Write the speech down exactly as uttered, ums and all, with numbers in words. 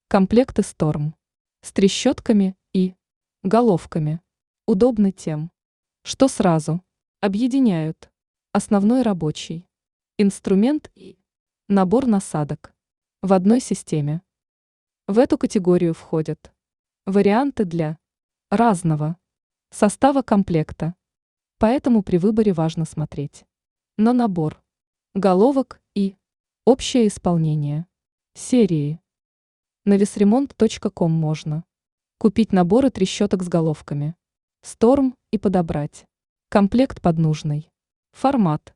Комплекты Storm с трещотками и головками удобны тем, что сразу объединяют основной рабочий инструмент и набор насадок в одной системе. В эту категорию входят варианты для разного состава комплекта, поэтому при выборе важно смотреть на набор головок и общее исполнение серии. На весремонт точка ком можно купить наборы трещоток с головками Storm и подобрать комплект под нужный формат.